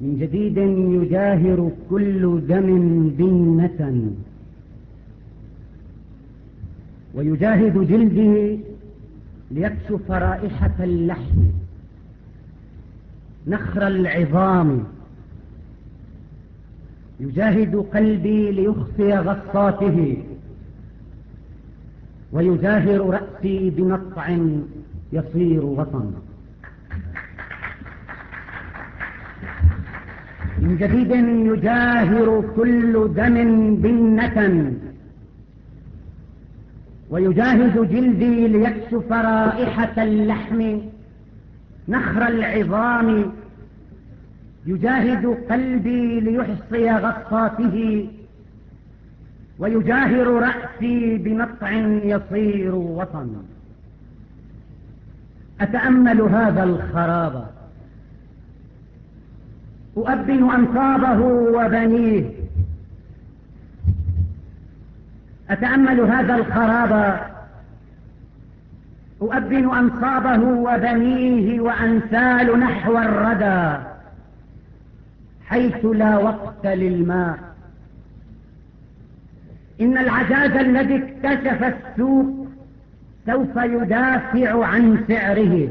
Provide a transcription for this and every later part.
من جديد يجاهر كل دم بنة، ويجاهد جلدي ليكشف رائحة اللحم، نخر العظام. يجاهد قلبي ليخفي غصاته، ويجاهر رأسي بنطع يصير وطن. من جديد يجاهر كل دم بنة، ويجاهد جلدي ليكشف رائحة اللحم، نخر العظام. يجاهد قلبي ليحصي غصاته، ويجاهر رأسي بنطع يصير وطن. أتأمل هذا الخراب، أؤبن أنصابه وبنيه. أتأمل هذا الخراب، أؤبن أنصابه وبنيه، وأنسال نحو الردى حيث لا وقت للماء. إن العجاز الذي اكتشف السوق سوف يدافع عن سعره.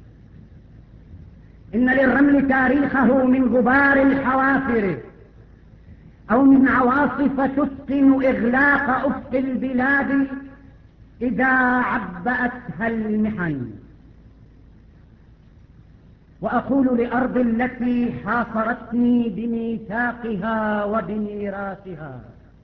إن للرمل تاريخه من غبار الحوافر، أو من عواصف تتقن إغلاق أفق البلاد إذا عبأتها المحن. وأقول لأرض التي حاصرتني بميثاقها وبميراثها،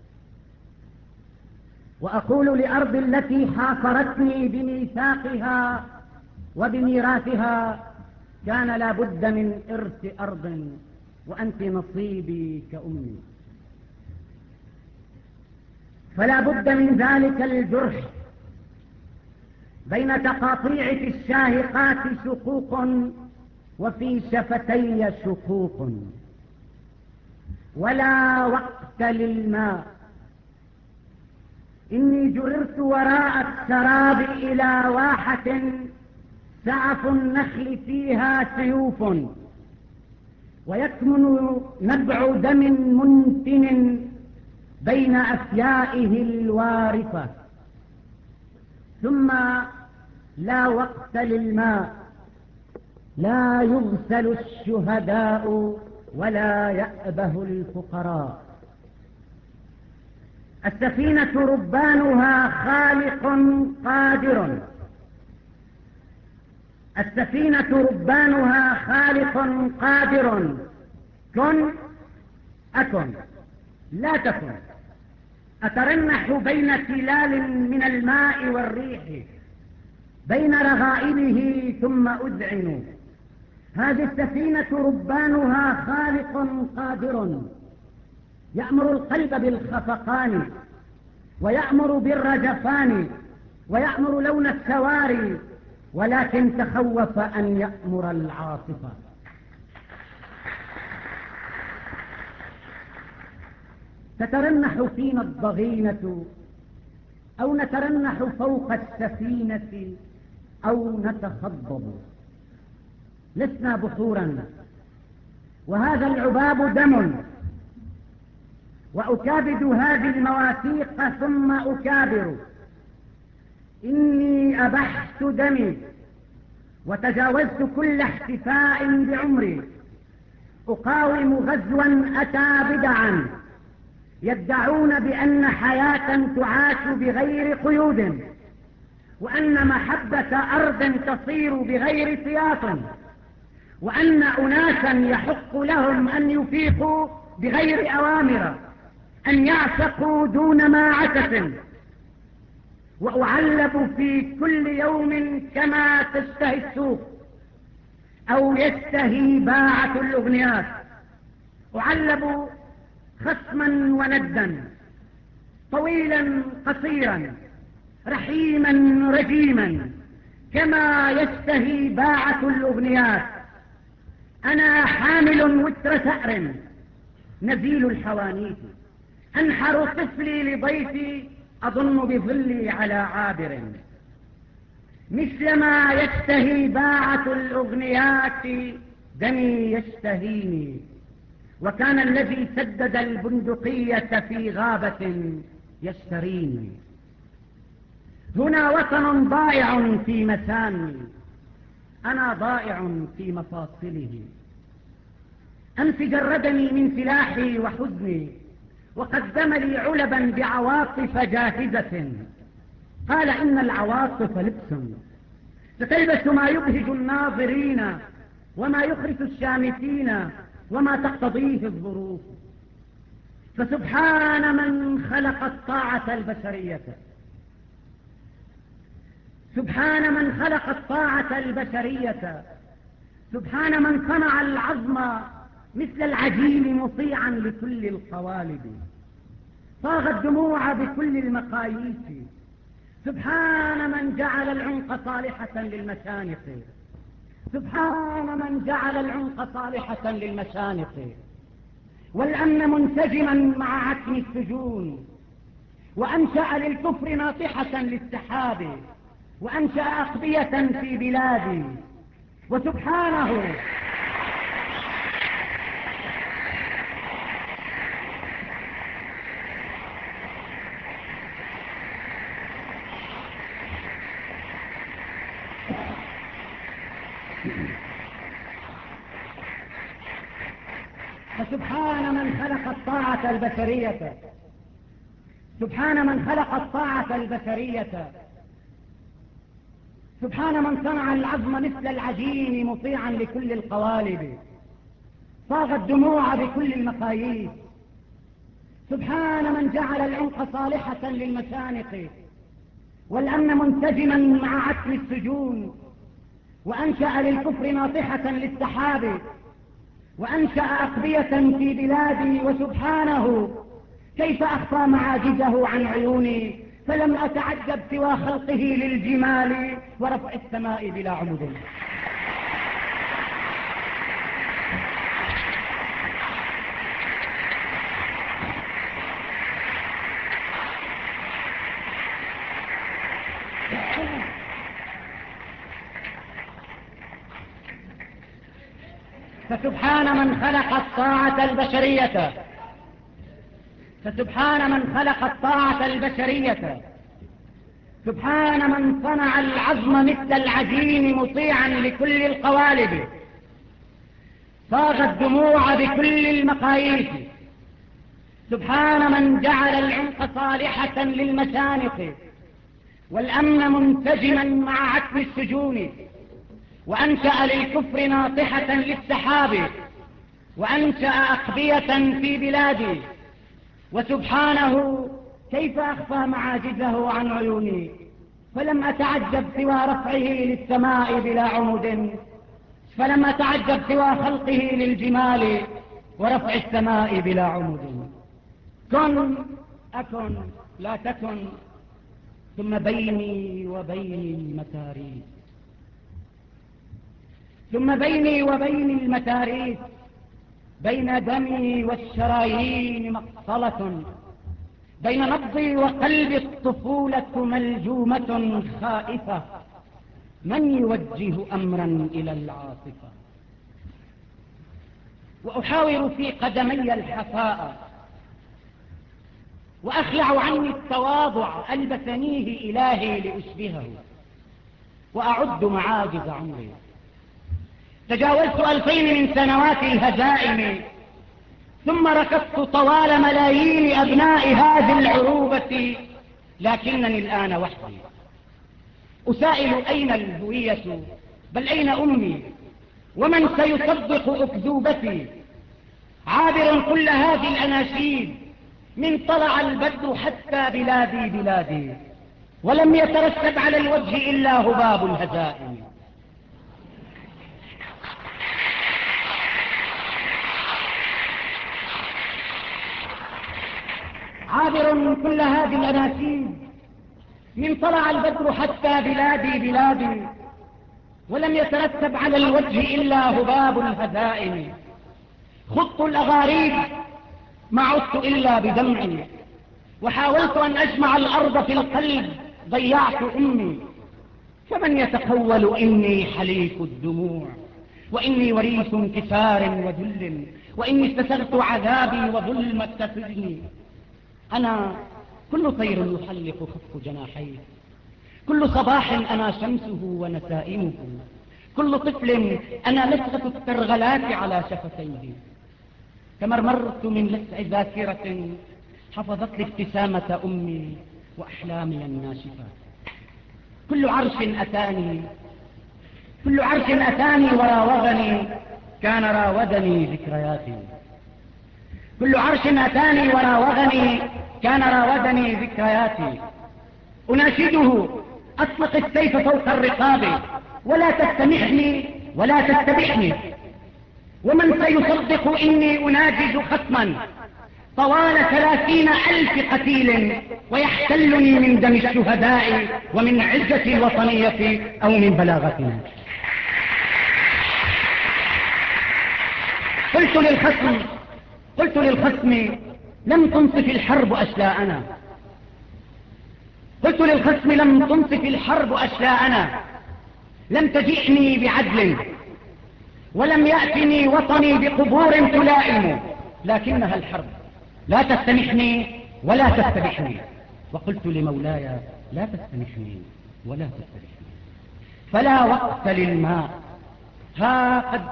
وأقول لأرض التي حاصرتني بميثاقها وبميراثها: كان لا بد من إرث أرض، وأنت نصيبي كأمي. فلا بد من ذلك الجرح. بين تقاطيعك الشاهقات شقوق، وفي شفتي شقوق، ولا وقت للماء. إني جررت وراء السراب إلى واحة سعف النخل فيها سيوف، ويكمن نبع دم منتن بين أفيائه الوارفة. ثم لا وقت للماء. لا يغسل الشهداء ولا يأبه الفقراء. السفينة ربانها خالق قادر. السفينة ربانها خالق قادر. كن أكن، لا تكن. أترنح بين تلال من الماء والريح، بين رغائبه ثم أذعن. هذه السفينة ربانها خالق قادر، يأمر القلب بالخفقان، ويأمر بالرجفان، ويأمر لون السواري، ولكن تخوف أن يأمر العاصفة. تترنح فينا الضغينة، أو نترنح فوق السفينة، أو نتخضب. لسنا بحورا، وهذا العباب دم. وأكابد هذه المواثيق ثم أكابر. إني أبحت دمي، وتجاوزت كل احتفاء بعمري. أقاوم غزوا أتى بدعا، يدعون بأن حياة تعاش بغير قيود، وأن محبة أرض تصير بغير سياط، وأن أناسا يحق لهم أن يفيقوا بغير أوامر، أن يعشقوا دون ماعسة. وأعلب في كل يوم كما تشتهي السوق، أو يشتهي باعة الأغنيات. أعلب خصما وندا، طويلا قصيرا، رحيما رجيما، كما يشتهي باعة الأغنيات. أنا حامل وتر ثأر نزيل الحوانيت، أنحر طفلي لضيفي، أظن بظلي على عابر. مثلما يشتهي باعة الأغنيات دمي يشتهيني، وكان الذي سدد البندقية في غابة يشتريني. هنا وطن ضائع في مسامي، أنا ضائع في مفاصله. أمس جردني من سلاحي وحزني، وقدم لي علبا بعواطف جاهزة. قال إن العواطف لبس، ستلبس ما يبهج الناظرين وما يخرس الشامتين وما تقتضيه الظروف. فسبحان من خلق الطاعة البشرية، سبحان من خلق الطاعة البشرية، سبحان من صنع العظم مثل العجين مطيعا لكل القوالب، صاغ الدموع بكل المقاييس. سبحان من جعل العنق صالحة للمشانق، سبحان من جعل العنق صالحة للمشانق، والأمن منسجما مع عتم السجون، وأنشأ للكفر ناطحة للسحاب، وأنشأ أقبية في بلادي. وسبحانه فسبحان من خلق الطاعة البشرية، سبحان من خلق الطاعة البشرية، سبحان من صنع العظم مثل العجين مطيعا لكل القوالب، صاغ الدموع بكل المقاييس. سبحان من جعل العنق صالحة للمشانق، والأمن منسجما مع عتم السجون، وأنشأ للكفر ناطحة للسحاب، وأنشأ أقبية في بلادي. وسبحانه كيف أخفى معاجزه عن عيوني، فلم أتعجب سوى خلقه للجمال ورفع السماء بلا عمد. فسبحان من خلق الطاعة البشرية، فسبحان من خلق الطاعة البشرية، سبحان من صنع العظم مثل العجين مطيعا لكل القوالب، صاغ الدموع بكل المقاييس. سبحان من جعل العنق صالحة للمشانق، والأمن منسجما مع عتم السجون، وأنشأ للكفر ناطحة للسحاب، وأنشأ أقبية في بلادي. وسبحانه كيف أخفى معاجزه عن عيوني، فلم أتعجب سوى رفعه للسماء بلا عمد، فلم أتعجب سوى خلقه للجمال ورفع السماء بلا عمد. كن أكن لا تكن، ثم بيني وبين المتاريس، ثم بيني وبين المتاريس، بين دمي والشرايين مقصلة، بين نبضي وقلب الطفولة ملجومة خائفة، من يوجه أمرا إلى العاصفة. وأحاور في قدمي الحفاء، وأخلع عني التواضع ألبسنيه إلهي لأشبهه، وأعد معاجز عمري. تجاوزت 2000 من سنوات الهزائم، ثم ركضت طوال ملايين أبناء هذه العروبة، لكنني الآن وحدي أسائل أين الهوية، بل أين أمي، ومن سيصدق أكذوبتي. عابر كل هذه الأناشيد، من طلع البدر حتى بلادي بلادي، ولم يترتب على الوجه إلا هباب الهزائم. عابر كل هذه الأناشيد، من طلع البدر حتى بلادي بلادي، ولم يترتب على الوجه إلا هباب الهزائم. خضت الأغاريب ما عدت إلا بدمعي، وحاولت أن أجمع الأرض في القلب، ضيعت أمي. فمن يتقول إني حليف الدموع، وإني وريث انكسار وذل، وإني استسغت عذابي وظلمة سجني. أنا كل طير يحلق خف جناحيه، كل صباح أنا شمسه ونسائمه، كل طفل أنا لسغة الترغلات على شفتيه. تمرمرت من لسع ذاكرة حفظت لي ابتسامة أمي وأحلامي الناشفات. كل عرش أتاني وراوغني كان راودني ذكرياتي. كل عرش أتاني وراوغني كان راودني ذكرياتي. أناشده أطلق السيف فوق الرقاب ولا تستمحني ولا تستبحني. ومن سيصدق إني أناجز ختما طوال 30,000 قتيل ويحتلني من دم الشهداء ومن عزة الوطنية أو من بلاغتنا. قلت للخصم لم تنصف الحرب أشلاءنا. قلت للخصم لم تنصف الحرب أشلاءنا، لم تجئني بعدل ولم يأتني وطني بقبور تلائم، لكنها الحرب لا تستمحني ولا تستبحني. وقلت لمولاي لا تستمحني ولا تستبحني. فلا وقت للماء، ها قد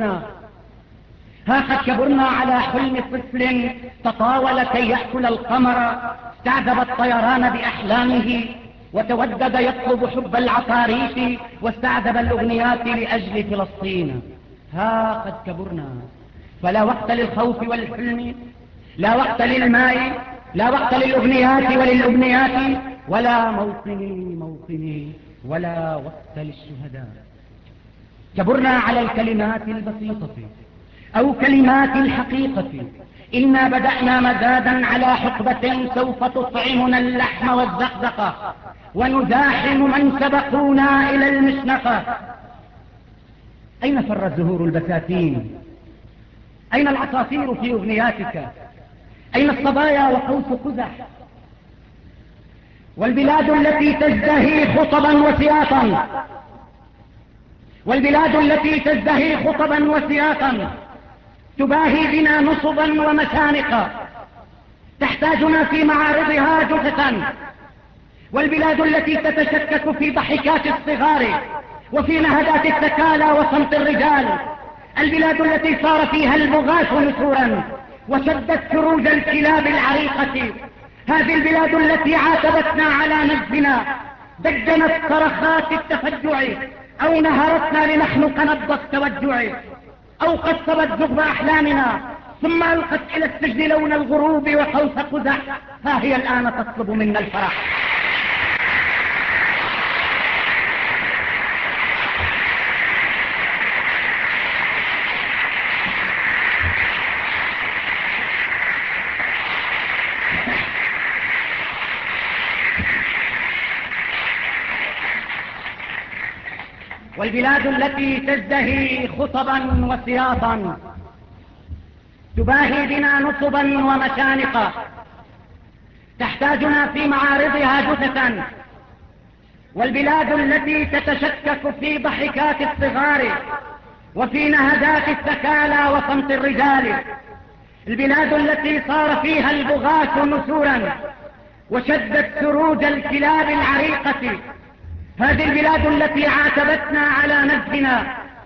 كبرنا على حلم طفل تطاول كي يأكل القمر، استعذب الطيران بأحلامه وتودد يطلب حب العطاريس، واستعذب الأغنيات لأجل فلسطين. ها قد كبرنا، فلا وقت للخوف والحلم، لا وقت للماء، لا وقت للأغنيات وللأبنيات، ولا موطني ولا وقت للشهداء. كبرنا على الكلمات البسيطة أو كلمات الحقيقة. إنا بدأنا مزادا على حقبة سوف تطعمنا اللحم والزقزقة، ونزاحم من سبقونا إلى المشنقة. أين فرت زهور البساتين؟ أين العصافير في أغنياتك؟ أين الصبايا وقوس قزح؟ والبلاد التي تزدهي خطبا وسياطا، والبلاد التي تزدهي خطبا وسياطا تباهي بنا نصبا ومشانقا، تحتاجنا في معارضها جثثا. والبلاد التي تتشكك في ضحكات الصغار وفي نهدات التكالى وصمت الرجال، البلاد التي صار فيها البغاث نسورا وشدت فروج الكلاب العريقة، هذه البلاد التي عاتبتنا على نجدنا، دجنت صرخات التفجع أو نهرتنا لنخنق نبض التوجع، أو قصبت ذغب أحلامنا ثم ألقت إلى السجن لون الغروب وقوس قزح. ها هي الآن تطلب منا الفرح. والبلاد التي تزدهي خطبا وسياطا تباهي بنا نصبا ومشانقا، تحتاجنا في معارضها جثثا. والبلاد التي تتشكك في ضحكات الصغار وفي نهدات الثكالى وصمت الرجال، البلاد التي صار فيها البغاث نسورا وشدت سروج الكلاب العريقة، هذه البلاد التي عاتبتنا على نجدنا،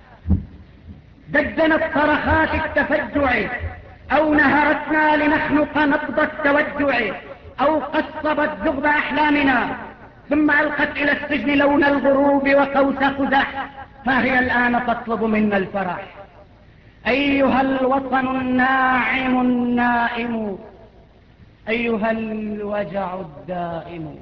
دجنت صرخات التفجع أو نهرتنا لنخنق نبض التوجع، أو قصبت ذغب أحلامنا ثم ألقت إلى السجن لون الغروب وقوس قزح. ها هي الآن تطلب منا الفرح. أيها الوطن الناعم النائم، أيها الوجع الدائم،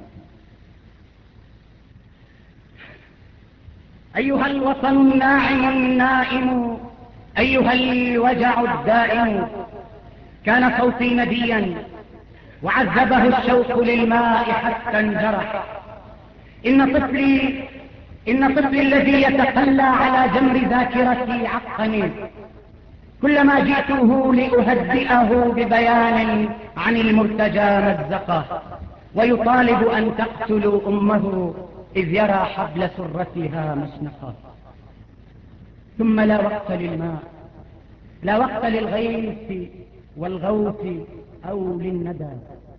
أيها الوطن الناعم النائم، أيها الوجع الدائم. كان صوتي نديا وعذبه الشوق للماء حتى انجرح. إن طفلي الذي يتقلى على جمر ذاكرتي عقني، كلما جئته لأهدئه ببيان عن المرتجى مزقه، ويطالب أن تقتلوا أمه إذ يرى حبل سرتها مشنقا. ثم لا وقت للماء، لا وقت للغيث والغوث أو للندى.